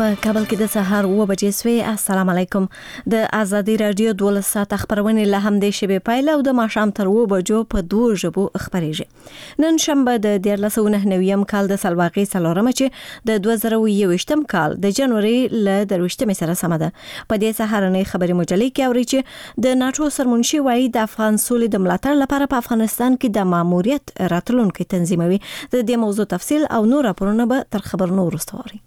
په کابل کې د سهار 9 بجې سوي. السلام علیکم. د ازادي رادیو 12 ساعت خبرونه له هم د شبي پایله او د ماښام تر 9 بجو په 2 ژبو خبريږي. نن شنبه د 1399 کال د سلواغي څلورمه چې د 2021 کال د جنوري ل 23 سره سم ده. په دې سهارنۍ خبري مجلې کې اوري چې د ناتو سرمنشي وایي د افغان سولې د ملاتړ لپاره په افغانستان کې د ماموریت راتلونکي تنظیموي. د دې موضوع تفصیل او نور راپورونه به تر خبرونو وروسته اوري.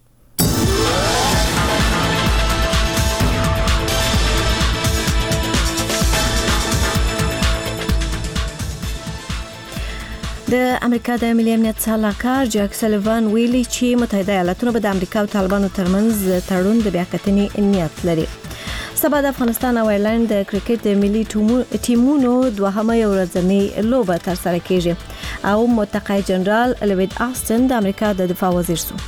د امریکا د ملي امنیت سلاکار جاک سلیوان ویلي چې متحده ایالاتونه به د امریکا او طالبانو ترمنځ تړون د بیاکتنې نیت لري. سبا د افغانستان او ایرلند د کرکټ د ملي ټیمونو دوهمه ورځنۍ لوبه ترسره کیږي او متقاعد جنرال لوید آستن د امریکا د دفاع وزیر شو.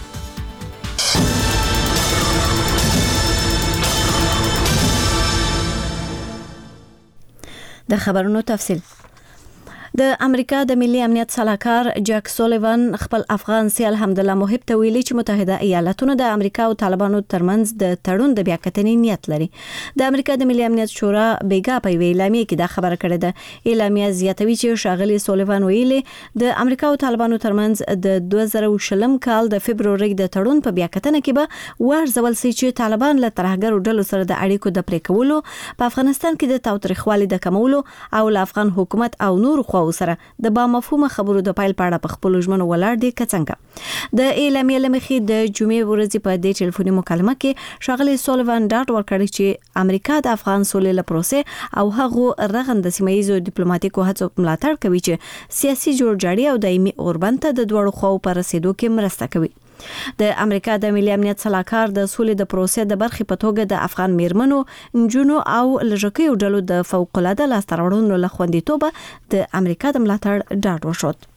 د خبرونو تفصیل. د امریکا د ملي امنیت سلاکار جاک سلیوان خپل افغان سیال حمدالله محب ته ویلي چې متحده ایالاتونه د امریکا او طالبانو ترمنځ د تړون د بیاکتنې نیت لري. د امریکا د ملي امنیت شورا بیګا په اعلامیه کې دا خبره کړې ده. اعلامیه زیاتوي چې شاغلي سلیوان ویلي د امریکا او طالبانو ترمنځ د 2020 کال د فبرवरी د تړون په بیاکتنه کې به ورزول سي چې طالبان له ترهګرو ډلو سره د اړیکو د پرې کولو په افغانستان کې د تاوتریخوالي د کمولو او له افغان حکومت او نور خو سره د با مفهومه خبرو د پایل پاړه په خپل ژمنو ولاړ دي کڅنګ د اعلامیه لمخې د جمعې ورځې په دې ټلیفوني مکالمه کې شاغلي سلیوان ډاټ ورکړی چې امریکا د افغان سولې لپاره او هغه رغند سیمایي ډیپلوماټیکو هڅو ملاتړ کوي چې سیاسي جوړجاړي او دایمي اوربند ته د دوړو خو پر رسیدو کې مرسته کوي. د امریکا د ملي امنیت سلاکار د سولې د پروسې د برخې په توګه د افغان میرمنو، نجونو او لږکیو ډلو د فوق العاده لاستراوړونو له خوندیتوبه د امریکا د ملاتړ ډاډ وشود.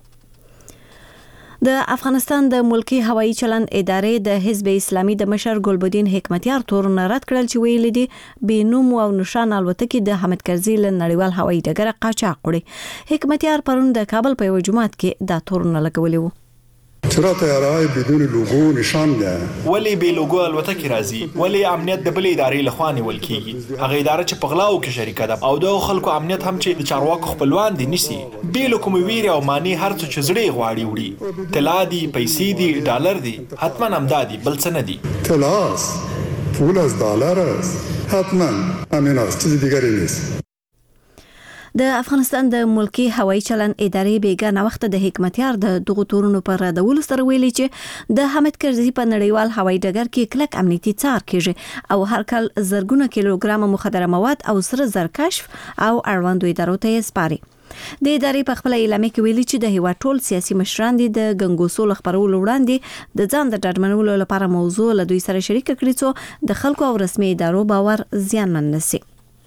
د افغانستان د ملکی هوایی چلند ادارې د حزب اسلامي د مشر ګلبدین حکمتیار تورونه رد کړل چې ویل دي بینوم او نشان الوتکې د حمید کرزي له نړیوال هوایی ډګر قاچاق کړي. حکمتیار پرون د کابل په یو جماعت کې دا تورونه لګولي وو. چرا طیاره‌های بدون لوگو نشان ده؟ ولی به لوگو الوتکې راځي؟ ولی امنیت د بلې ادارې لخوا نیول کیږي؟ هغه اداره چې په غلاو کې شریکه ده او د خلکو امنیت هم چې د چارواکو خپلوان دي نسی. به کوم ویری او معنی هر څه چې زړه غواړي وړي. طلا دي، پیسې دي، ډالر دي، حتما امدادي بل څه نه دي. طلاس، پول از دلار است. حتما همین است، چیز دیگری نیست. د افغانستان د ملکی هوایی چلند ادارې بیګا وخت د حکمتیار د دغه تورونو پر ردولو سره ویلي چې د حمید کرزي په نړیوال هوایی ډګر کې کلک امنیتي څار کیږي او هر کال زرګونه کیلوګرام مخدره مواد او سره زر کشف او اړوندو ادارو ته سپاري. د ادارې په خپل اعلامیه کې ویلي چې د هیواد ټول سیاسي مشران دي د ګنګوسو خبرولو وړاندې د ځان د ډاډمنولو لپاره موضوع له دوی سره شریک کړي چې د خلکو او رسمي ادارو باور زیانمن نشي.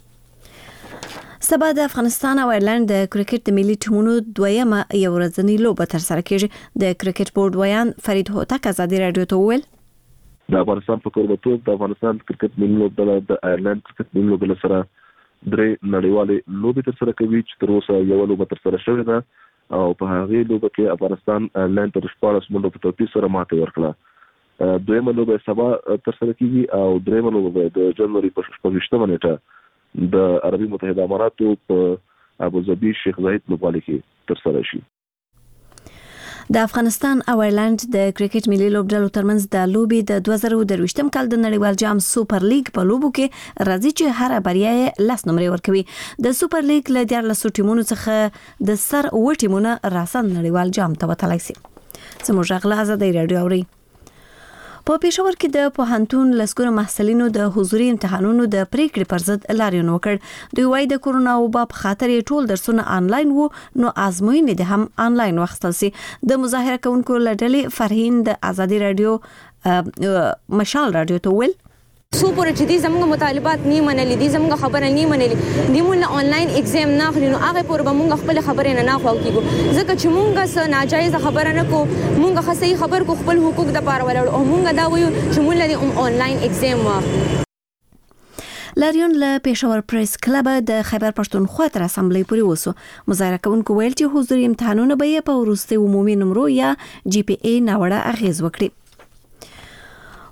سبا د افغانستان او ایرلند د کرکټ د ملي ټیمونو دویمه ورځنۍ لوبه ترسره کیږي. د کرکټ بورډ ویان فرید هوتک ازادي رادیو ته وویل د افغانستان په کوربتوب د افغانستان کرکټ ملي لوبډله د ایرلند کرکټ ملي لوبډله سره درې نړیوالې لوبې ترسره کوي چې تر اوسه یو لوبه ترسره شوې ده او په هغه لوبه کې افغانستان ایرلند تر 14 منډو په توپیر سره ماته ورکړه. دویمه لوبه سبا ترسره کیږي او دریمه لوبه د جنوري په 28 نیټه د عربي متحده اماراتو په ابوظبي شیخ زاید لوبغالي کې ترسره شي. د افغانستان او ایرلند د کرکټ ملي لوبډلو ترمنځ د لوبې د 2023 کال د نړیوال جام سوپر لیګ په لوبو کې راځي چې هر بریا یې 10 نمرې ورکوي. د سوپر لیګ له 14 ټیمونو څخه د سر 9 ټیمونه راسن نړیوال جام ته وتلای شي. زموږ غلا ازادي رادیو اوري. په پېښور کې د پوهنتون لسګونو محصلینو د حضوري امتحانونو د پریکړې پر ضد لاریون وکړ. دوی وايي د کورونا وبا په خاطر ټول درسونه آنلاین وو نو ازموینې د هم آنلاین واخیستل سي. د مظاهره کوونکو لړلې فرهین د ازادي رادیو مشال رادیو ته ویل څو پورې چې دې زموږ مطالبات نه منلي دي زموږ خبره نه منلي دي مونږ آنلاین اگزام نه اخلي نو هغه پورې به مونږ خپل خبرې نه خو کیږو ځکه چې مونږ څه ناجایز خبره نه کو مونږ خو صحیح خبر کو خپل حقوق د پاره ولر او مونږ دا وایو چې مونږ لدی آنلاین اگزام واخلو. لاریون له پېښور پریس کلب د خیبر پښتونخوا تر اسمبلی پورې وسو. مظاهره کوونکو ویل چې حضوري امتحانونه به په وروستي عمومي نمرو یا جی پی ای ناوړه اغیز وکړي.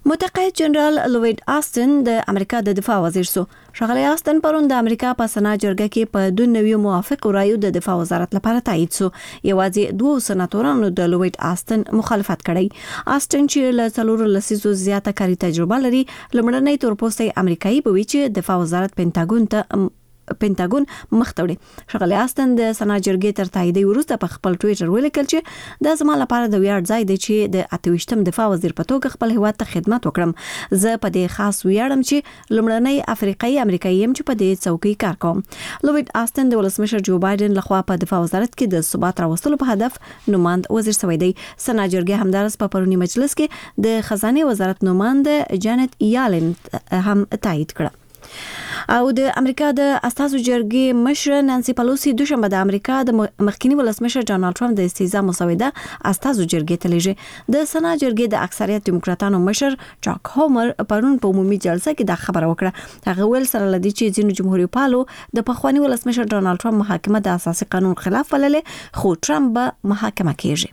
متقاعد جنرال لوید آستن د امریکا د دفاع وزیر سو. ښاغلی آستن پرون د امریکا په سنا جرګه کې په 2 نویو موافق رایو د دفاع وزارت لپاره تایید سو. یوازې 2 سناتورانو د لوید آستن مخالفت کړی. آستن چې له 4 لسیزو زیاته کاري تجربه لري، لمړنۍ تورپوستي امریکایي به وي چې دفاع وزارت پینټاګون مختوړي. ښاغلی آستن د سنا جرګې تر تایید وروسته په خپل ټویټر ولیکل چې دا زما لپاره د ویاړ ځای دی چې د 28م دفاع وزیر په توګه خپل هیواد ته خدمت وکړم. زه په دې خاص ویاړم چې لمړنۍ افریقایي امریکایي يم چې په دې څوکۍ کار کوم. لوید آستن د ولسمشر جو بایدن لخوا په دفاع وزارت کې د ثبات راوستلو په هدف نوماند وزیر شوی دی. سنا جرګې همدارس په پرونی مجلس کې د خزانه وزارت نوماند جانت یالن هم تایید کړه. او د امریکا د استازو جرګې مشر نانسی پلوسی دوشنبه د امریکا د مخکینی ولسمشر ډانلډ ټرمپ د استیزا مسوده استازو جرګې ته لیږي. د سنا جرګې د اکثریت دیموکراتانو مشر چاک هومر پرون په عمومي جلسه کې دا خبره وکړه. هغه ویل سره لدی چې ځینو جمهوریت پالو د پخوانی ولسمشر ډانلډ ټرمپ محاکمه د اساسي قانون خلاف بللې، خو ټرمپ به محاکمه کیږي.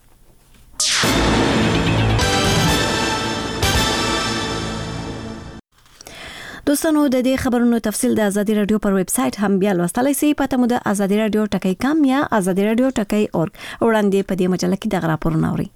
دوستانو د دې خبرونو تفصیل د ازادي رادیو پر ویب سټ هم بیا لوستلای شئ. پته مو د ازادي رادیو ټکی.com یا ازادي رادیو ټکی.org. وړاندې په دې مجله کې د راپورونه اورئ.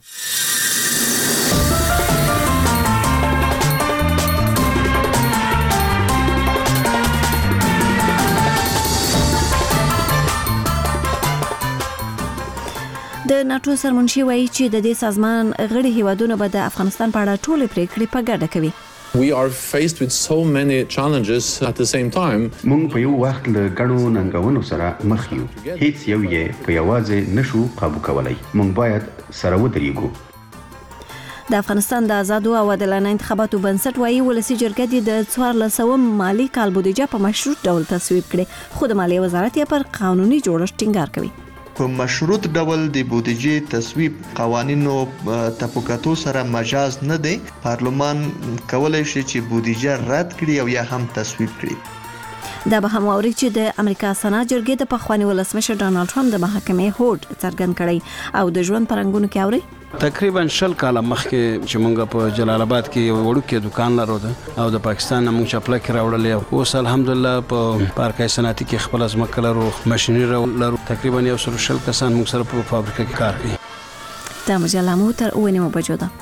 د ناتو سرمنشي وایي چې د دې سازمان غړي هیوادونه به د افغانستان په اړه ټولې پریکړې په ګډه کوي. We are faced with so many challenges at the same time. مونږ په یو وخت له ګڼو ننګونو سره مخ یو. هیڅ یو یې په یوازې نشو قابو کولای. مونږ باید سره ودرېږو. د افغانستان د آزادو او عادلانه انتخاباتو بنسټ وایي ولسی جرګه د 1400 مالی کال بودیجه په مشروط ډول تصویب کړي، خو د مالیې وزارت یې پر قانوني جوړښت ټینګار کوي. په مشروط ډول د بودیجې تصویب قوانینو تفکاتو سره مجاز نه دی. پارلمان کولای شي چې بودیجه رد کړي او یا هم تصویب کړي. دا به هم اوري چې د امریکا سنا جرګې د پخوانی ولسمشر ډانلډ ټرمپ د محاکمې هوډ څرګند کړی. او د ژوند پرنګونو کې اوري تقریبا 20 کال مخکې چې مونږ په جلال آباد کې یو وړوکی دکان لرو او د پاکستان مونږ چپلک راوړلې. اوس الحمدلله په پارکای صنعتي کې خپل ځمکه لرو، ماشينري لرو. تقریبا 120 کسان مونږ سره په فابریکه کې کار کوي. دا مجله مو تر 9 بجو ده.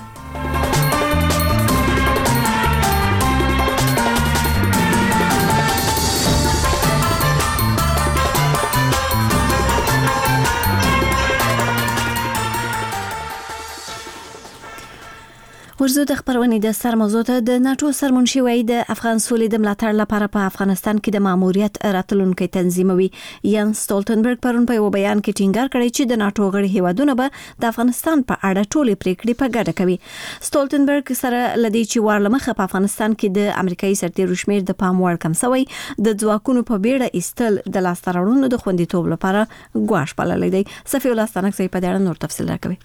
ورزو د خبرونې د سر موضوع ته د ناتو سرمنشي وایي د افغان سولې د ملاتړ لپاره په افغانستان کې د ماموریت راتلونکي تنظیموي. یان سټولټنبرګ پرون په یو بیان کې ټینګار کړی چې د ناتو غړي هیوادونه به د افغانستان په اړه ټولې پریکړې په ګډه کوي. سټولټنبرګ سره لدی چې ورلمخه په افغانستان کې د امریکایي سرتیرو شمیر د پام وړ کم شوی، د ځواکونو په بیړه ایستل د لاستهراوړنو د خوندیتوب لپاره ګواښ بللی دی. صفی الله ستانکزی په دې اړه نور تفصیل راکوي.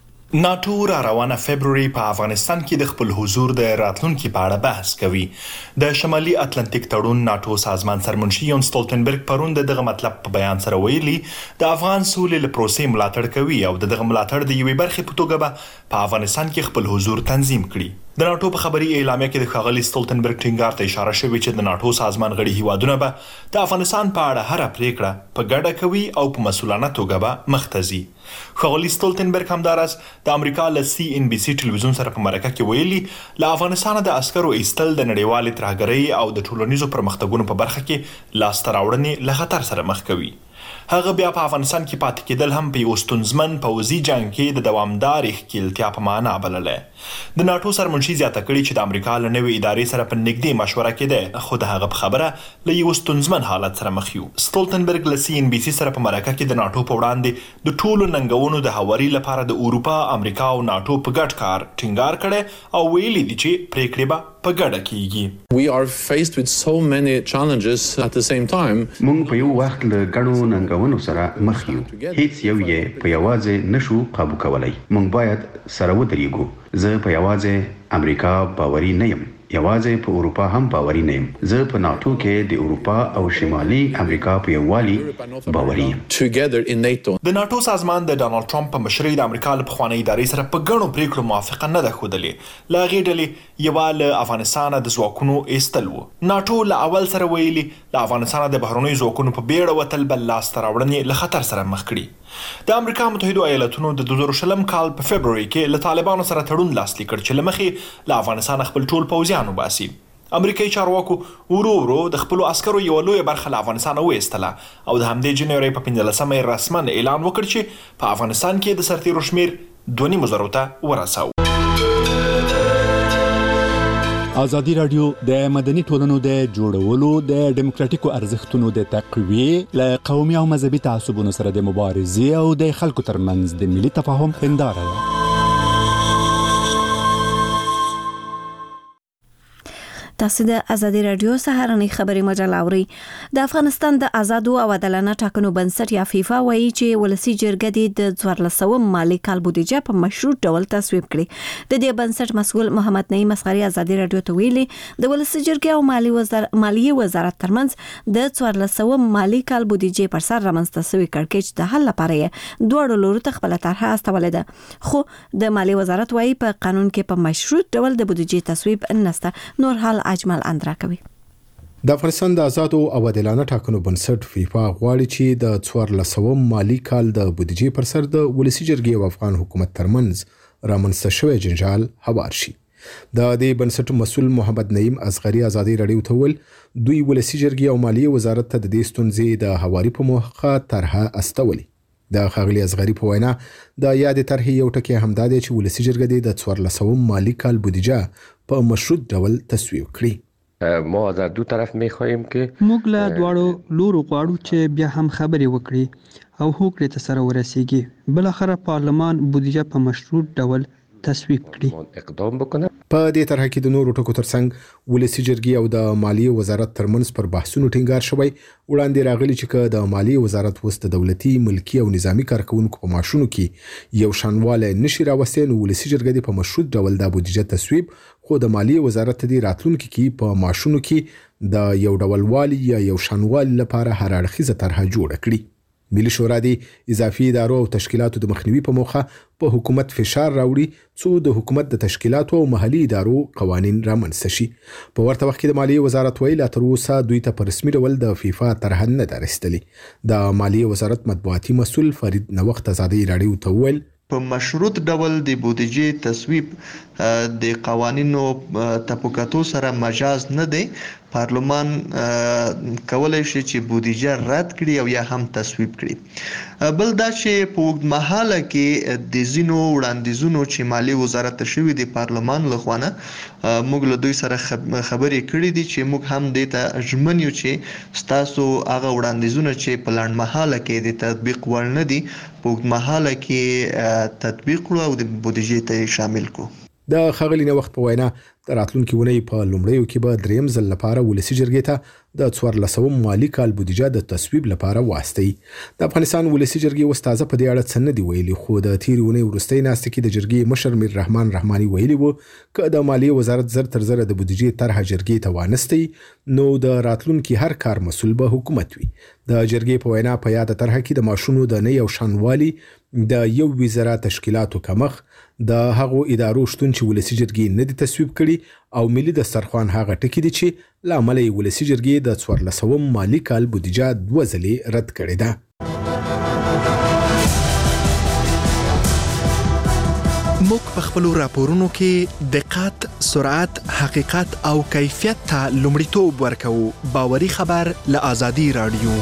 ناتو را روانه فبروري په افغانستان کې د خپل حضور د راتلونکي په اړه بحث کوي. د شمالي اتلانتیک تړون ناتو سازمان سرمنشي یان سټولټنبرګ پرون دغه مطلب په بیان سره ویلي د افغان سولې له پروسې ملاتړ کوي او دغه ملاتړ د یوې برخې په توګه به په افغانستان کې خپل حضور تنظیم کړي. د ناتو په خبري اعلامیه کې د ښاغلي سټولټنبرګ ټینګار ته اشاره شوې چې د ناتو سازمان غړي هیوادونه به د افغانستان په اړه هر پریکړه په ګډه کوي او په مسؤلانه توګه به مختزي. ښاغلي سټولټنبرګ همدارس د امریکا له CNBC ټلویزیون سره په مرکه کې ویلي له افغانستان د عسکرو ایستل د نړیوال ترهګرۍ او د ټولنیزو پرمختګونو په برخه کې لاسته راوړنې له خطر سره مخ کوي. هغه بیا په افغانستان کې پاتې کېدل هم په یو ستونزمن پوځي جنگ کې د دوامدار ښکیلتیا په معنا بلله. د ناتو سرمنشي زیاته کړي چې د امریکا له نوې ادارې سره په نږدې مشوره کېده، خو د هغه په خبره له یو ستونزمن حالت سره مخ یو. سټولټنبرګ له CNBC سره په مرکه کې د ناتو په وړاندې د ټولو ننګونو د هواري لپاره د اروپا، امریکا او ناتو په ګډ کار ټینګار کړي او ویلي دي چې پریکړې به په ګډه کیږي. We are faced with so many challenges at the same time. مونږ په یو وخت له ګڼو ننګونو سره مخ یو. هیڅ یو یې په یوازې نشو قابو کولای. مونږ باید سره ودرېږو. زه په یوازې امریکا باوري نه یم. یوازې په اروپا هم باوري نه یم. زه په ناتو کې د اروپا او شمالي امریکا په یووالي باوري یم. د ناتو سازمان د ډانلډ ټرمپ په مشرۍ د امریکا له پخوانۍ ادارې سره په ګڼو پریکړو موافقه نه ده ښودلې. له هغې ډلې یوه له افغانستانه د ځواکونو ایستل و. ناتو له اول سره ویلي له افغانستانه د بهرنیو ځواکونو په بیړه وتل بل لاسته راوړنې له خطر سره مخ کړي. د امریکا متحده ایالاتونو د 2020 کال په فبرवरी کې له طالبانو سره تړون لاسلیک کړ چې له مخې له افغانستان خپل ټول پوځیان وباسي. امریکایي چارواکو ورو د خپل عسکرو یو لوی برخه له افغانستان وایستله او د همدې جنوري په 15 رسمن اعلان وکړ چې په افغانستان کې د سرتیرو شمیر 2.5 ته ورساو. ازادي رادیو د مدني ټولنو د جوړولو د ډیموکراتیکو ارزښتونو د تقویې له قومي او مذهبي تعصبونو سره د مبارزې او د خلکو ترمنځ د ملي تفاهم هنداره ده. تاسو د ازادي رادیو سهارنۍ خبري مجله اورئ. د افغانستان د آزادو او عادلانه ټاکنو بنسټ یا فیفا وایي چې ولسی جرګه د 1400 مالی کال بودیجه په مشروط ډول تصویب کړي. د دې بنسټ مسؤل محمد نعیم اصغری ازادي رادیو ته ویلي د ولسی جرګه او مالیه وزارت ترمنځ د 1400 مالی کال بودیجه پر سر رامنځته شوی کړکېچ د حل لپاره دوه لورو ته خپل طرحه استولې ده. خو د مالیه وزارت وایي په قانون کې په مشروط ډول د بودیجه تصویب نشته. نور حال اجمل اندرا کوي. د افغانستان د آزادو او عادلانه ټاکنو بنسټ فیفا غواړي چې د 1400 مالی کال د بودیجې پر سر د ولسی جرګې او افغان حکومت ترمنځ رامنځته شوی جنجال هوار شي. د دې بنسټ مسؤل محمد نعیم اصغری ازادي رادیو ته ویل دوی ولسی جرګې او مالیه وزارت ته د دې ستونزې د هواري په موخه طرحه استولې. د خاغلی اصغری په وینا د یاد طرحې یو ټکی همدا دی چې ولسی جرګه د 1400 مالی کال بودیجه په مشروط ډول تصویب کړي. ما از دو طرف می‌خواهیم که موږ له دواړو لورو غواړو چې بیا هم خبرې وکړي او هوکړې ته سره ورسیږي. بل اخر پارلمان بودیجه په مشروط ډول تصویب کړي. اقدام بکنه. په دې طرح کې د نورو ټکو ترڅنګ ولسی جرګې او د مالیه وزارت ترمنځ پر بحثونو ټینګار شوی. وړاندې راغلی چې د مالیه وزارت وست دولتي ملکی او نظامی کارکونکو په معاشونو کې یو شانواله نشي راوستي نو ولسی جرګې په مشروط ډول د بودیجه تصویب خو د مالیه وزارت د راتلونکو کې په معاشونو کې د یو ډول والی یا یو شانوال لپاره هر اړخیزه طرحه جوړه کړي. ملي شورا د اضافي ادارو او تشکیلاتو د مخنیوي په موخه په حکومت فشار راوړي څو د حکومت د تشکیلاتو او محلي ادارو قوانين رامنځته شي. په ورته وخت کې د مالیه وزارت ویل تر اوسه دوی ته په رسمي ډول د فیفا طرحه نه ده رسیدلې. د مالیه وزارت مطبوعاتي مسؤل فرید نوښت ازادي رادیو ته ویل په مشروط ډول د بودیجې تصویب د قوانینو تطبیقاتو سره مجاز نه دی. پارلمان کولای شي چې بودیجه رد کړي او یا هم تصویب کړي. بل دا چې په وګړمحاله کې د زینو وړاندیزونو چې مالی وزارت ته شوی د پارلمان لخوانه موږ له دوی سره خبرې کړې دي چې موږ هم د ته ژمن یو چې ستاسو هغه وړاندیزونه چې په لنډمحاله کې د تطبیق وړ نه دي په وګړمحاله کې تطبیق کړو او د بودیجې ته شامل کړو. د خغلی نوښت په وینا د راتلونکي ونې په لومړیو کې به دریم ځل لپاره ولسی جرګې ته د 1400 مالی کال بودیجه د تصویب لپاره واسطي. د افغانستان ولسی جرګې استاد په دې اړه څه نه دی ویلي خو د تیری ونې ورستۍ ناستې کې د جرګې مشر میر رحمان رحماني ویلي وو چې د مالیه وزارت زر تر زر د بودیجې طرحه جرګې ته وانستي نو د راتلونکي هر کار مسؤل به حکومت وي. د جرګې په وینا په یاد طرحه کې د ماشونو د نه یو شانوالي د یو وزارت تشکیلاتو کمخ د هغو ادارو شتون چې ولسی جرګې نه دي تصویب کړي او ملي دسترخوان هغه ټکی دي چې لامل یې ولسی جرګې د 1400 مالی کال بودیجه 2 ځلې رد کړې ده. موږ په خپل راپورونو کې دقت، سرعت، حقیقت او کیفیت ته لومړیتوب ورکوو. باوري خبر له ازادي رادیو.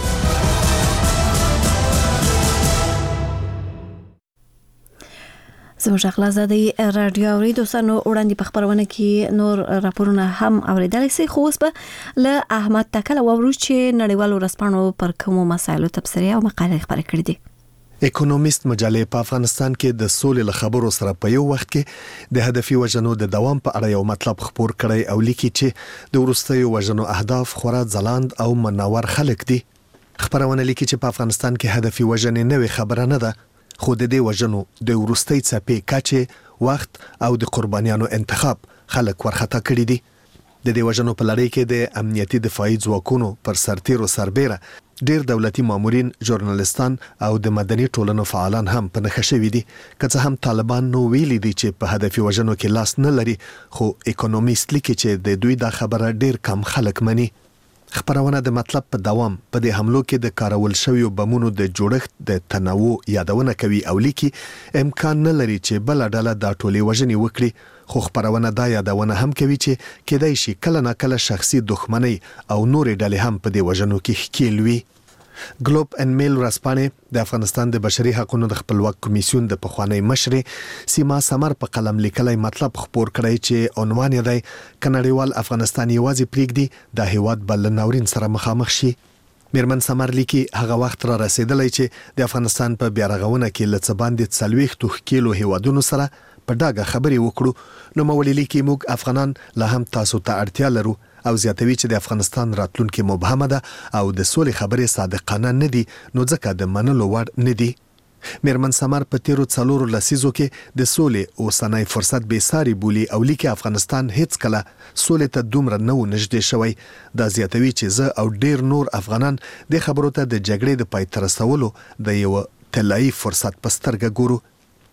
زموږ غلازادي رادیو اوري دوستانو وړاندې په خبرونه کې نور راپورونه هم اوریدل شي خو اوس به له احمد تکل وورو چې نړیوالو رسپانو پر کومو مسایلو تبصره او مقاله خبرې کړې دي. اکونومیست مجلې په افغانستان کې د سولې له خبرو سره په یو وخت کې د هدفي وژنو د دوام په اړه یو مطلب خبر کړی او لیکي چې د وروستیو وژنو اهداف خورا ځلاند او منور خلک دي. خبرونه لیکي چې په افغانستان کې هدفي وژنې نوې خبره نه ده خو د دې وژنو د وروستۍ څپې کچې وخت او د قربانیانو انتخاب خلک ورخطا کړي دي. د دې وژنو په لړۍ کې د امنیتي دفاعي ځواکونو پر سرتیرو سربېره ډیر دولتي مامورین، ژورنالستان او د مدني ټولنو فعالان هم په نښه شوي دي. که څه هم طالبان نو ویلي دي چې په هدفي وژنو کې لاس نه لري، خو اکونومیست لیکي چې د دوی دا خبره ډیر کم خلک مني. خبرونه د مطلب په دوام په دې حملو کې د کارول شویو بمونو د جوړښت د تنوع یادونه کوي او لیکي امکان نه لري چې بل ډله دا ټولې وژنې وکړي، خو خبرونه دا یادونه هم کوي چې کېدای شي کله نه کله شخصي دښمنۍ او نورې ډلې هم په دې وژنو کې ښکیل وي. ګلوب ان میل ورځپاڼې د افغانستان د بشري حقوقو د خپلواک کمیسیون د پخوانی مشرې سیما سمر په قلم لیکلی مطلب خپور کړی چې عنوان یې دی کنړیوال افغانستان یوازې پریږدي د هیواد بل ناورین سره مخامخ شي. میرمن سمر لیکي هغه وخت را رسیدلی چې د افغانستان په بیارغونه کې له څه باندې 40 ښکیلو هیوادونو سره په ډاګه خبرې وکړو. نو مولي لیکي موږ افغانان لا هم تاسو ته اړتیا لرو او زیاتوي چې د افغانستان راتلونکي مبهمه ده او د سولې خبرې صادقانه نه دي، نو ځکه د منلو وړ نه دي. میرمن سمر په تیرو 4 لسیزو کې د سولې اوسنی فرصت بې ساري بولي او لیکي افغانستان هیڅ کله سولې ته دومره نه و نږدې شوی. دا زیاتوي چې زه او ډیر نور افغانان د خبرو ته د جګړې د پای ته رسولو د یو طلایي فرصت په سترګه ګورو.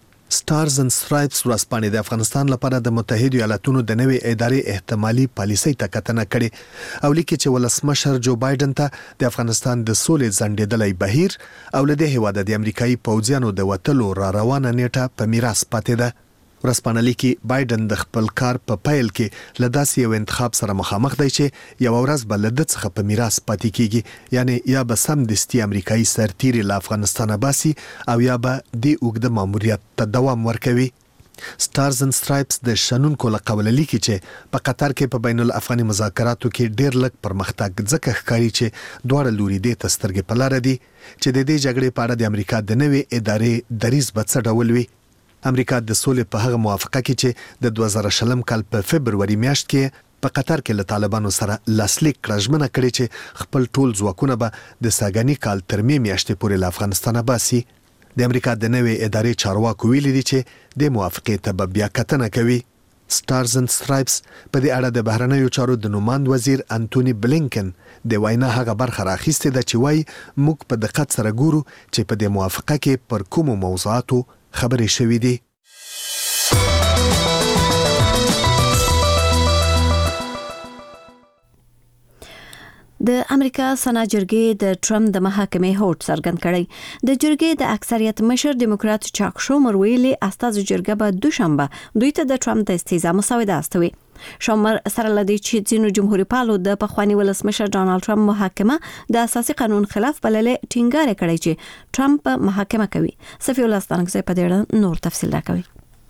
سټارز اند سټرایپس ورځپاڼې د افغانستان لپاره د متحده ایالاتونو د نوې ادارې احتمالي پالیسۍ ته کتنه کړې او لیکي چې ولسمشر جو بایدن ته د افغانستان د سولې ځنډېدلی بهیر او له دې هېواده د امریکایي پوځیانو د وتلو را روانه نیټه په میراث پاتې ده. ورځپاڼه لیکي بایدن د خپل کار په پیل کې له داسې یو انتخاب سره مخامخ دی چې یو ورځ به له ده څخه په میراث پاتې کیږي، یعنی یا به سمدستي امریکایي سرتیري له افغانستانه باسي او یا به د اوږده ماموریت ته دوام ورکوي. سټارز اند سټرایپس د شنونکو له قوله لیکي چې په قطر کې په بین الافغاني مذاکراتو کې ډیر لږ پرمختګ ځکه ښکاري چې دواړه لوري دې ته سترګې په لاره دي چې د دې جګړې په اړه د امریکا د نوې ادارې دریځ به څه ډول وي. امریکا د سولې په هغه موافقه کې چې د 2020 کال په فبروري میاشت کې په قطر کې له طالبانو سره لاسلیک کړه ژمنه کړې چې خپل ټول ځواکونه به د ساګانی کال تر میاشتې پورې له افغانستانه باسي. د امریکا د نوې ادارې چارواکو ویلي دي چې د موافقې ته به بیا کتنه کوي. سټارز اند سټرایپس په دې اړه د بهرنیو چارو د نوماند وزیر انټونی بلینکن د وینا هغه برخه راخیستې ده چې وایي موږ په دقت سره ګورو چې په دې موافقه کې پر کومو موضوعاتو خبرې شوې دي. د امریکا سنا جرګې د ټرمپ د محاکمې هوډ څرګند کړی. د جرګې د اکثریت مشر ډیموکرات چاک شومر ویلي استازو جرګه به دوشنبه دوی ته د ټرمپ د استیزا مسوده استوي. شومر سره لدی چې ځینو جمهوریت پالو د پخوانی ولسمشر ډانلډ ټرمپ محاکمه د اساسي قانون خلاف بللې ټینګار کړی چې ټرمپ محاکمه کوي. صفی الله ستانکزی په دې نور تفصیل راکوي.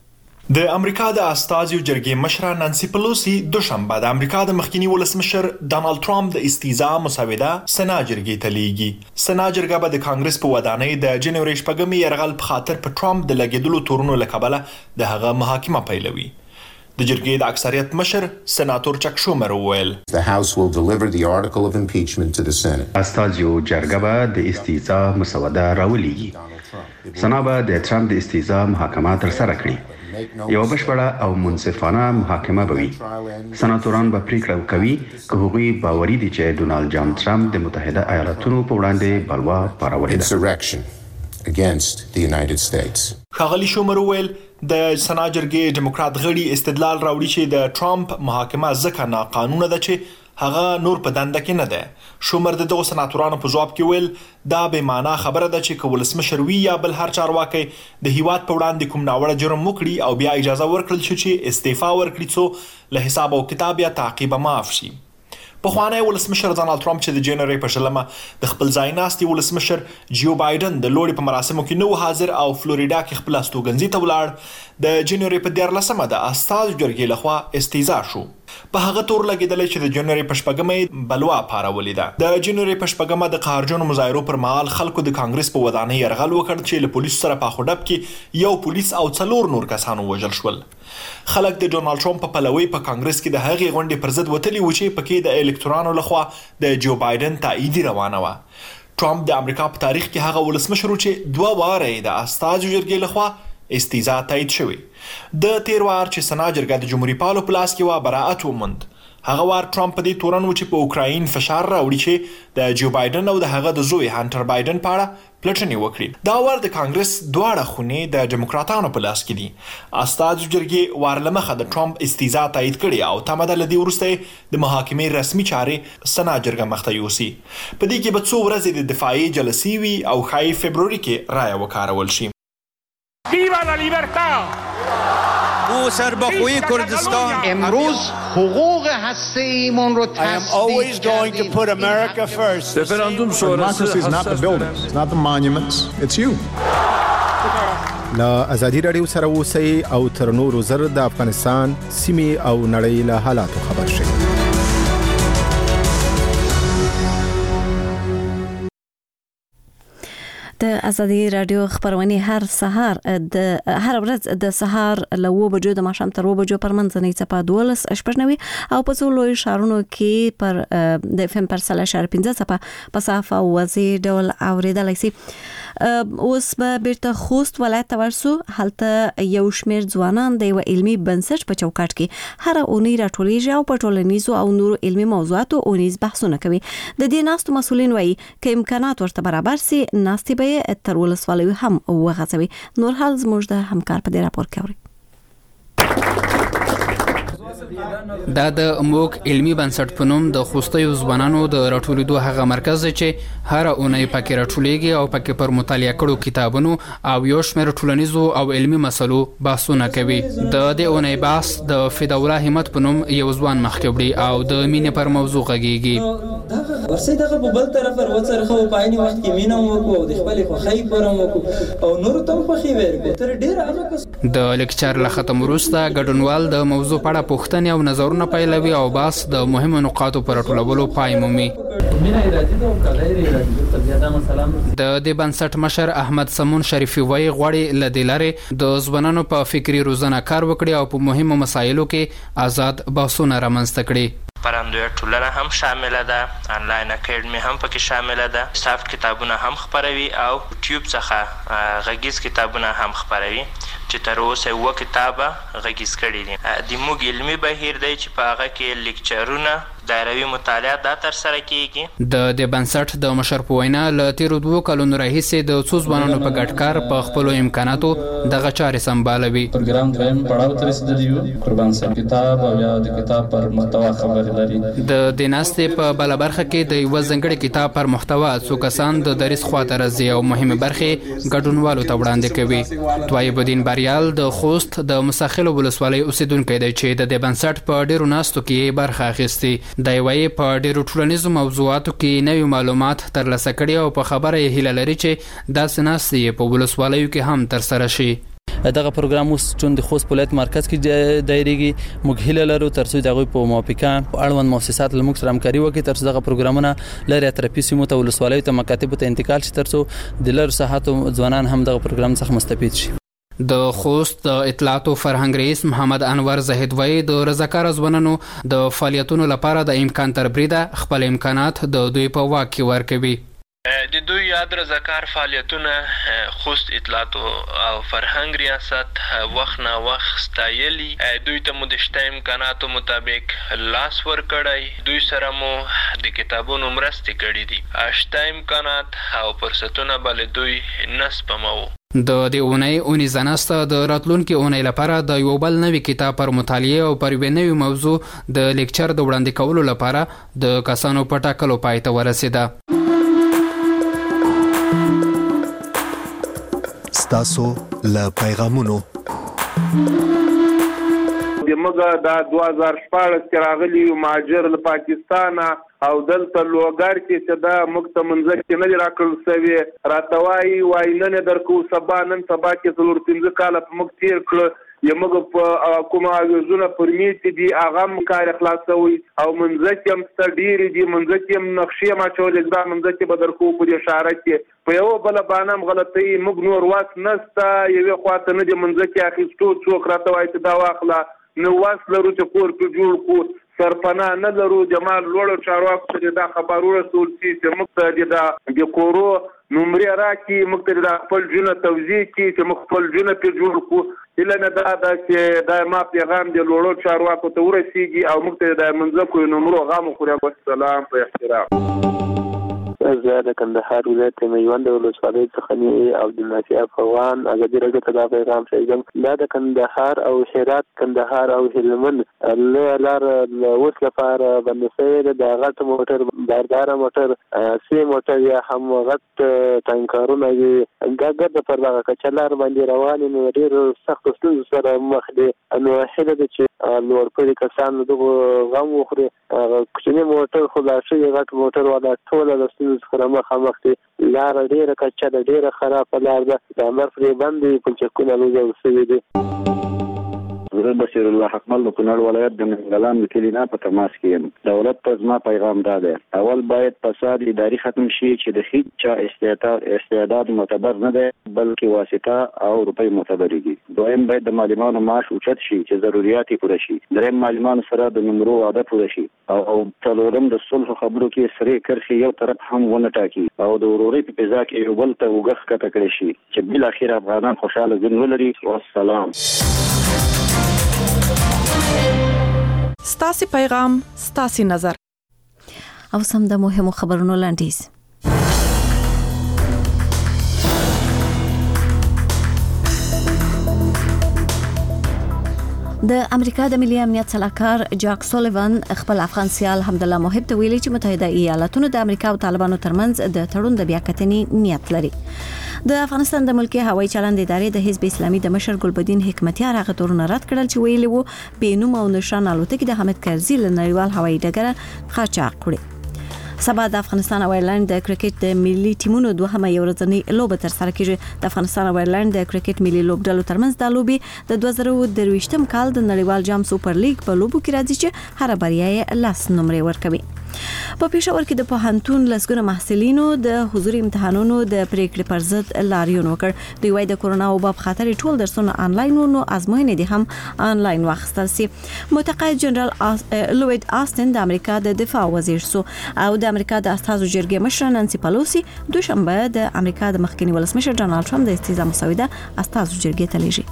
د امریکا د استازو جرګې مشره نانسي پلوسی دوشنبه د امریکا د مخکینی ولسمشر ډانلډ ټرمپ د استیزا مسوده سنا جرګې ته لیږي. سنا جرګه به د کانګرس په ودانۍ د جنوري 8 یرغل په خاطر په ټرمپ د لګیدلو تورونو لکبله د هغه محاکمه پیلوي. د جرګې د اکثریت مشر سناتور چک شومر وویل The House will deliver the article of impeachment to the Senate. استازو جرګه به د استیزا مسوده راولېږي. سنا به د ټرمپ د استیزا محاکمه تر سره کړي. یو بشپړه او منصفانه محاکمه به وي. سناتوران به پریکړه کوي که هغوی باوري دي چې ډونالډ جان ټرمپ د متحده ایالاتونو په وړاندې بلوا پارولې ده. Insurrection against the United States. ښاغلي شومر وویل د سنا جرګې ډیموکرات غړي استدلال راوړي چې د ټرمپ محاکمه ځکه ناقانونه ده چې هغه نور په دنده کې نه ده. شومر د دغو سناتورانو په ځواب کې ویل دا به معنا خبره ده چې ولسمشر وی یا بل هر چارواکي د هیواد په وړاندې کوم ناوړه جرم وکړي او بیا اجازه ورکړل شي چې استعفا ورکړي څو له حساب او کتاب یا تعقیب معاف شي. پخوانی ولسمشر ډانلډ ټرمپ چې د جنوري په 10 د خپل ځای ناستي ولسمشر جو بایدن د لوړي په مراسمو کې نو حاضر او فلوریدا کې خپل استوګنځي ته ولاړ. د جنوري په 14 د استازو جرګې لخوا استیزا شو. په هغه تور لګیدل چې د جنوري په 8 بلوا پارولې ده. د جنوري په 8 د قهرجنو مظاهرو پر مهال خلکو د کانګرس په ودانۍ یرغل وکړ چې له پولیسو سره په خډب کې یو پولیس او 4 نور کسانو وژل شول. خلک د ډونالډ ټرمپ په پلوي په کانګرس کې د هغې غونډې پر ضد وتلي و چې پکې د الکترونو لخوا د جو بایدن تایید روانه و. ټرمپ د امریکا په تاریخ کې هغه ولسمشر چې 2 واره د استازو جرګې لخوا استیزا تایید شوی. د تیر وار چې سنا جرګه د جمهوریت پالو پلاس کې و براءت وموند. هغه وار ټرمپ په دې تورن و چې په اوکراین فشار راوړي چې د جو بایدن او د هغه د زوی هانټر بایدن په اړه پلټنې وکړي. دا وار د کانګرس دواړه خونې د ډیموکراتانو په لاس کې دي. استازو جرګې وار له مخه د ټرمپ استیزا تایید کړې او تمه ده له دې وروسته د محاکمې رسمي چارې سنا جرګه مخته یوسي. په دې کې به څو ورځې د دفاعي جلسې وي او ښایي فبروري کې رایه وکارول شي. ویوا لا لیبرتا! او سربخوی کردستان امروز حقوق هسته‌ایمون رو always going to put America first. Referendum sonrası is not the buildings, it's not the monuments, it's you. لا ازادي رادیو سره اوسئ او تر نورو زر د افغانستان سیمې او نړۍ له حالاتو خبر شئ. د ازادي رادیو خبرونه هر ورځ د سهار له 9 بجو د ماښام تر 9 بجو پر منځنۍ څپه 12 او په څو لوی ښارونو کې پر د FM پر 3.15 څپه په صافه وځي ډول اوریدلای شي. اوس به بیرته خوست ولایت ته ورسو. هلته یو شمېر ځوانان د یو علمي بنسټ په چوکاټ کې هر اونۍ راټولیږي او په ټولنیزو او نورو علمي موضوعاتو اونیز بحثونه کوي. د دې ناستو مسؤلین وایي که امکانات ورته برابر سي ناستې به تر ولسوالیو هم وغځوي. نور حال زموږ د همکار په دې راپور کې اوري. دا د موک علمي بنسټ په نوم د خوستیو ځوانانو د راټولیدو هغه مرکز چې هر اونۍ پکې راټولیږي او پکې پر مطالعه کړو کتابونو او یو شمېر ټولنیزو او علمي مسلو بحثونه کوي. د دې اونۍ بحث د فداوله همت په نوم یو ځوان مخکې وړي او د مینې پر موضوع غږیږي. ورسې دغه په بل طرف ورڅرخه په عین وخت کې مینه وکړو او د خپل خوښۍ پرم وکړو او نور ته خوښي ورکړو. تر ډیر هغه د لیکچر له ختم وروسته ګډونوال د موضوع په اړه پوښتنې او نظرونه پیلوي او باس د مهمو نقاطو پر ټولولو پای مومي. د دې بنسټ مشر احمد سمون شریفي وایي غواړي له دې لارې د ځوانانو په فکري روزنه کار وکړي او په مهمو مسایلو کې آزاد بحثونه رامنځته کړي. پرندوی ټولنه هم شامله ده، انلاین اکیډمي هم پکې شامله ده، سافت کتابونه هم خپروي او یوټیوب څخه غږیز کتابونه هم خپروي چې تر اوسه یو کتابه غږیز کړي دي. د موږ علمي بهیر دی چې په هغه کې لیکچرونه دایروي مطالعات دا تر سره کیږي. د دې بنسټ د مشر په وینا له تیرو 2 کلونو راهیسې د څو ځوانانو په ګډ کار په خپلو امکاناتو دغه چارې سمبالوي. پروګرام دویم پړاو ته رسیدلی یو. قربان صاحب کتاب او یا د کتاب پر محتوا خبرې لري. د دې ناستې په بل برخه کې د یو ځنګړي کتاب پر محتوا څو کسان د دریس خواته راځي او مهمه برخه ګډونوالو ته وړاندې کوي. طیب الدین بریال د خوست د مساخلو ولسوالۍ اوسیدونکی دی چې د دې بنسټ په ډیرو ناستو کې برخه اخیستي. د وایي په ډیرو ټولنیزو موضوعاتو کې نوي معلومات ترلاسه کړي او په خبره یې هیله لري چې داسې ناستې په ولسوالیو کې هم ترسره شي. دغه پروګرام اوس چون د خوست ولایت مرکز کې دایریږي. موږ هیله لرو ترڅو دغه په موافقه اړوند مؤسسات له موږ سره همکاري وکړي ترڅو دغه پروګرامونه لري اطرافي سیمو ته ولسوالیو ته مکاتبو ته انتقال شي ترڅو د لر ساحاتو ځوانان هم دغه پروګرام څخه مستفید شي. د خوست د اطلاعات او فرهنګ رئیس محمد انور زاهد وایي د رضاکار ځوانانو د فعالیتونو لپاره د امکان تر بریده خپل امکانات د دوی په واک کې ورکوي. د دوی یاد رضاکار فعالیتونه خوست اطلاعات او فرهنګ ریاست وخت نه وخت ستایلی. دوی ته مو د شته امکاناتو مطابق لاس ورکړی. دوی سره مو د کتابونو مرستې کړي دي. شته امکانات او فرصتونه بل دوی نسپمو. د دې اونۍ زناسته د راتلونکي اونۍ لپاره د یو بل نوي کتاب پر مطالعه او پر یوې نوي موضوع د لیکچر د وړاندې کولو لپاره د کسانو په ټاکلو پای ته ورسېده. ستاسو له پیغامونو دمغه د 2014 کې راغلی مهاجر له پاکستان او دلته لوګر کې چې دا مکته منځ کې نه راکړل سوي راتوای وای نن درکو سبا نن سبا کې څلور 15 کال په مک تیر کړ. یمغه په کومه اوزونه پرمیت دي اغه کار خلاصوي او منځ کې هم ستډیر دي منځ کې هم نقشې ما چولې دا منځ کې بدرکو په اشاره کې په یو بل باندې غلطي مګ نور واس نستا یوه خواته نه دي منځ کې اخیستو څوک راتوای ته دا واخله نو واس لرو چې کور په جوړ کو سرپنا نه لرو. جمال لوړ چارواکو ته دا خبرونه رسول چې موږ ته د کورو نمرې راکړي موږ ته د خپل ژوند توضیح کړي چې موږ خپل ژوند په جوړ کړو اله نه دا چې دا ما پیغام دی لوړو چارواکو ته ورسیږي او موږ ته د منځکو نمرو غو خوري والسلام په احترام. زه د کندهار ولایت میوند ولسوالۍ څخه او د نافع افغان ازادي راډیو ته دا پیغام شریکم. دا د کندهار او هرات کندهار او هلمند لار اوس لپاره باندې سیر د غټ موټر باردار موټر سی موټر یا هم غټ ټانکرونه یې ګاګر پر دغه کچلار باندې روان نو ډیر سخت ستونزې سره مخ دي. نو هله د چې لوړ پړي کسان دغه غم وخوري کوچنی موټر خلاصي غټ موټر ولا ټول د ستونزې سره مخامخ دي. لار ډیره کچه ده ډیره خرابه لار ده د امر پرې باندې پلچکونه لوځول شوي دي. زه بشیر الله حکمل د کونړ ولایت د منګلان د کلینا په تماس کې یم. دولت ته زما پیغام دا دی، اول باید فساد اداري ختم شي چې د هیڅ چا استعداد معتبر نه دی بلکې واسطه او روپۍ معتبر دي. دویم باید د معلمانو معاش اوچت شي چې ضرورت یې پوره شي. دریم معلمانو سره د نمرو وعده پوره شي او څلورم د صلح خبرو کې سره کرخي یو طرف هم ونه ټاکي او د ورورۍ په فضا کې یو بل ته وګخ کته کړی شي چې بل اخر افغانان خوشاله ژوند ولري. والسلام. ستاسي پیغام ستاسي نظر. او سم د مهمو خبرونو لاندیز. د امریکا د ملي امنیت صلاحکار جاک سولیوان خپل افغان سیال حمدالله محب ته ویلي چې متحده ایالاتونو د امریکا او طالبانو ترمنځ د تړون د بیاکتنې نیت لري. د افغانستان د ملکی هوایي چلند ادارې د حزب اسلامي د مشر ګلبدین حکمتیار هغه تورونه رد کړل چې ویلي وو بې نوم او نشان الوتکې د حامد کرزي له نړیوال هوایي ډګره قاچاق کړي. سبا د افغانستان او ایرلند د کرکټ د ملي ټیمونو دوهمه یو ورځنۍ لوبه تر سره کیږي. د افغانستان او ایرلند د کرکټ ملي لوبډلو ترمنځ د لوبې د 2023م کال د نړیوال جام سوپر لیګ په لوبو کې راځي چې هر بریا یې لاس نمرې ورکوي. په پېښور کې د پوهنتون لسګونه محصلینو د حضوري امتحانونو د پریکړې پر ضد لاریون وکړ. دوی وايي د کورونا وبا په خاطر ټول درسونه آنلاین نو ازموینې دي هم آنلاین واخیستل سي. متقاعد جنرال لوید آستن د امریکا د دفاع وزیر سو او د امریکا د استازو جرګې مشر نانسي پالوسی دوشنبه د امریکا د مخکنی ولسمشر ډانلډ ټرمپ د استیزا مسوده استازو جرګې ته لیږي.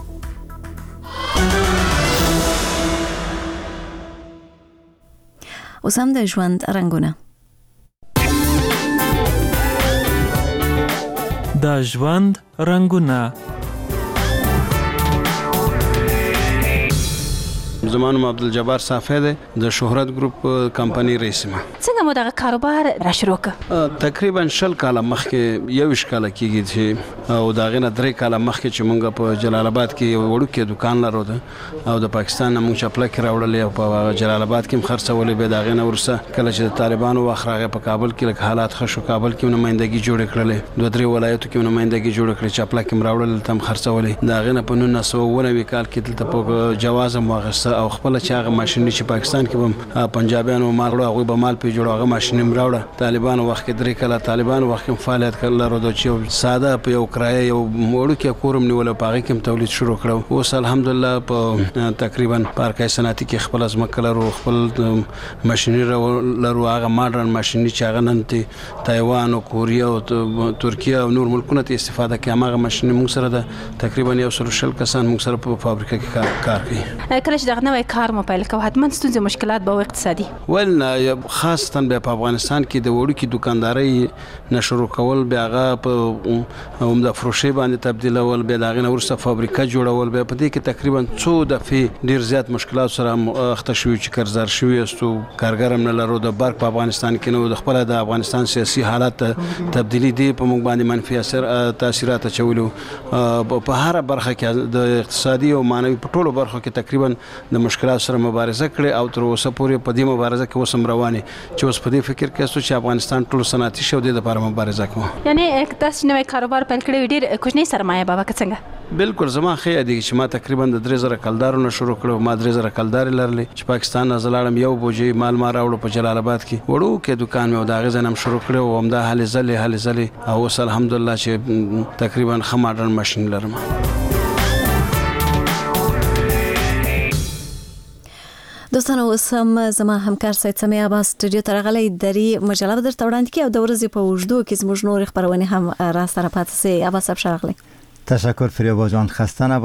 اوسم د ژوند رنگونه. د ژوند رنگونه. زمانو عبدالجبار صافی ده د شهرت ګروپ کمپنی رئیس ما. څنګه مو دغه کاروبار را شروع کړ؟ تقریبا 20 کال مخکې 21 کال کېږي چې او دا غنه 3 کال مخکې چې مونږ په جلال آباد کې یو وړوکی دکان لرو او د پاکستان مونږ چپله کې راوړلې او په جلال آباد کې خرڅولې به دا غنه ورسه کله چې د طالبانو واخراغه په کابل کې لکه حالات خشو کابل کې نمائندګي جوړ کړلې 2-3 ولایتو کې نمائندګي جوړ کړې چپله کې راوړل تم خرڅولې دا غنه په 1990 کال کې تل په جواز مواغسه او خپل چاغه ماشين چې پاکستان کې هم پنجابیانو مالړو هغه به مال په جوړه ماشين مراوړه. طالبانو وخت کې 3 کله طالبانو وخت کې فعالیت کړل ورو چې ساده په یو کرایه یو موړو کې کورم نیول پاغه کې تولید شروع کړو. اوس الحمدلله په تقریبا پارکای صنعتي کې خپل ازمکه لرو خپل ماشيني لرو هغه ماډرن ماشيني چې هغه نن ته تایوان او کوریا او ترکیه او نور ملکونو ته استفاده کوي. هغه ماشيني موږ سره د تقریبا 100 کسان موږ سره په فابریکه کې کار کوي. کله چې دغه نوې کار مو پیل کوو حتما ستونزې مشکلات به اقتصادي ول خاصتا په افغانستان کې د وړوکی دکانداري نشرو کول بیا هغه په عمده فروشي باندې تبدیلول بیا دغه ورسره فابریکه جوړول بیا په دې کې تقریبا 2 دفعه ډیر زیات مشکلات سره اخته شوی چې قرضدار شوی استو کارګرم نه لرو د برق په افغانستان کې نو د خپل د افغانستان سیاسي حالات تبدیلی دی په موږ باندې منفي تاثیرات چولو په هر برخه کې د اقتصادي او مانوي په ټولو برخو کې تقریبا د مشکلات سره مبارزه کړې او تر اوسه پورې په دې مبارزه کې وسم روانه چې اوس په دې فکر کې چې افغانستان ټول صنعتي شو د لپاره مبارزه کوي. یعنی تاسو نوې کاروبار پیل کړی ډیر کوچنی سرمایه بابا څنګه؟ بالکل زما خې دی چې ما تقریبا د 3000 کلدارونو شروع کړو. ما 3000 کلدار لرلې چې پاکستان نه زلاړم یو بوجي مال ما راوړو په جلال آباد کې وړو کې دکان مې دا غزنم شروع کړو او هم دا حل زلې او اوس الحمدلله چې تقریبا خماډرن ماشين لرم. دوستانو اوسم زما همکار سید سمیع عباس سټوډیو ته راغلی دري مجله به درته وړاندې کړي او د ورځې په اوږدو کې زموږ نورې خپرونې هم راسره پاتې سي. عباس صاحب ښه راغلی. تشکر فریبا جان، خسته